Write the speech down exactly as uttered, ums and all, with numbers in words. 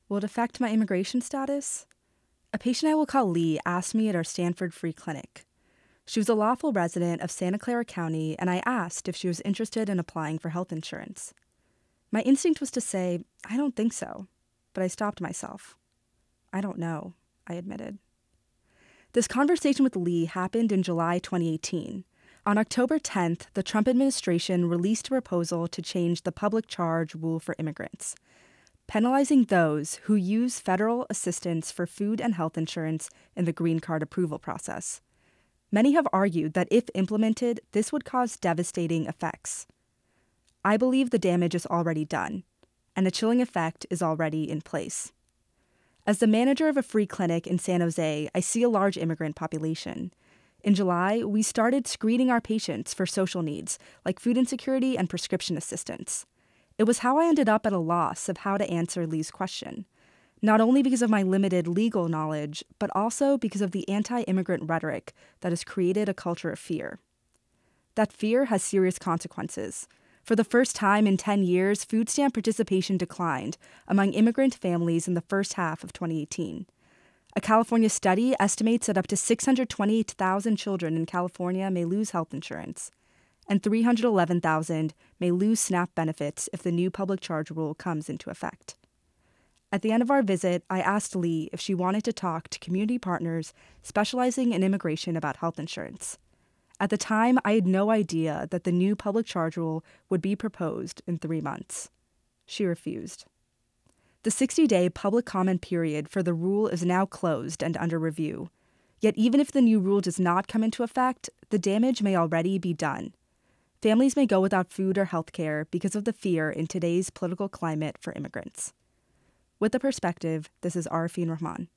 Will it affect my immigration status? A patient I will call Lee asked me at our Stanford Free Clinic. She was a lawful resident of Santa Clara County, and I asked if she was interested in applying for health insurance. My instinct was to say, I don't think so, but I stopped myself. I don't know, I admitted. This conversation with Lee happened in July twenty eighteen. On October tenth, the Trump administration released a proposal to change the public charge rule for immigrants, penalizing those who use federal assistance for food and health insurance in the green card approval process. Many have argued that if implemented, this would cause devastating effects. I believe the damage is already done, and a chilling effect is already in place. As the manager of a free clinic in San Jose, I see a large immigrant population. In July, we started screening our patients for social needs, like food insecurity and prescription assistance. It was how I ended up at a loss of how to answer Lee's question, not only because of my limited legal knowledge, but also because of the anti-immigrant rhetoric that has created a culture of fear. That fear has serious consequences. For the first time in ten years, food stamp participation declined among immigrant families in the first half of twenty eighteen. A California study estimates that up to six hundred twenty-eight thousand children in California may lose health insurance, and three hundred eleven thousand may lose SNAP benefits if the new public charge rule comes into effect. At the end of our visit, I asked Lee if she wanted to talk to community partners specializing in immigration about health insurance. At the time, I had no idea that the new public charge rule would be proposed in three months. She refused. The sixty-day public comment period for the rule is now closed and under review. Yet even if the new rule does not come into effect, the damage may already be done. Families may go without food or health care because of the fear in today's political climate for immigrants. With the perspective, this is Arifin Rahman.